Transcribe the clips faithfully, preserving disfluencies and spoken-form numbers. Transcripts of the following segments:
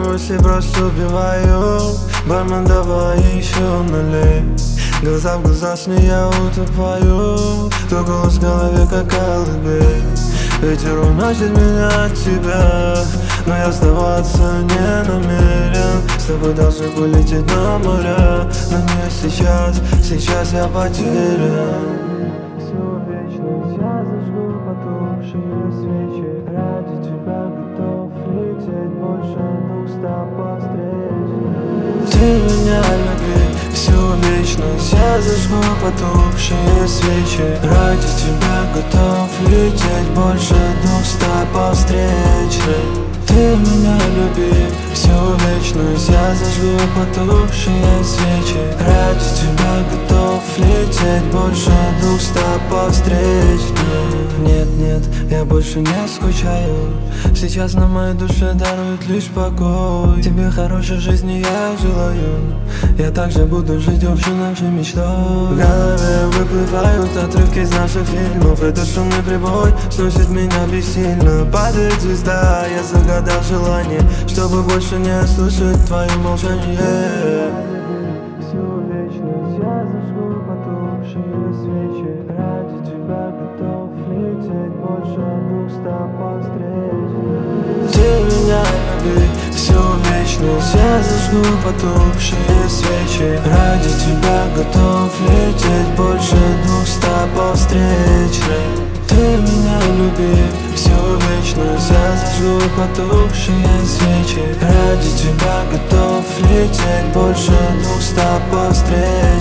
Рвусь и просто убиваю. Бармен, давай еще налей. Глаза в глаза с ней я утопаю. Твой голос в голове как колыбель. Ветер уносит меня от тебя, но я сдаваться не намерен. С тобой должны полететь на моря, но не сейчас, сейчас я потерян. Всю вечность я зажгу потухшие свечи. Ради тебя готов лететь больше двухста встреч. Ты меня люби, всю вечность я зажгу потухшие свечи. Ради тебя готов лететь больше двухста встреч. Ты меня люби, всю вечность я зажгу потухшие свечи. Ради тебя готов лететь больше двухста встреч. Нет, нет, я больше не скучаю. Сейчас на моей душе дарует лишь покой. Тебе хорошей жизни я желаю. Я также буду жить общей нашей мечтой. В голове выплывают отрывки из наших фильмов. Этот шумный прибой сносит меня бессильно. Падает звезда, я загадал желание, чтобы больше не слышать твое молчание. Всю вечность я зажгу потухшие свечи. Ради тебя готов лететь больше двухста встреч. Ты меня люби, всю вечность я зажгу потухшие свечи. Ради тебя готов лететь больше двухста встреч. Ты меня люби, всю вечность я зажгу потухшие свечи. Ради тебя готов лететь больше двухста встреч.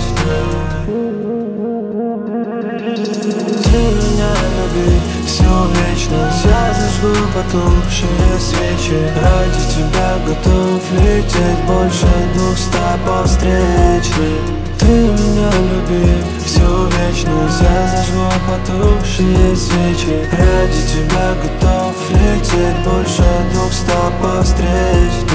Ты меня люби, всю вечность я зажгу потухшие свечи. Ради тебя готов лететь больше двухста встреч. Ты меня люби, всю вечность я зажгу потухшие свечи. Ради тебя готов лететь больше двухста встреч.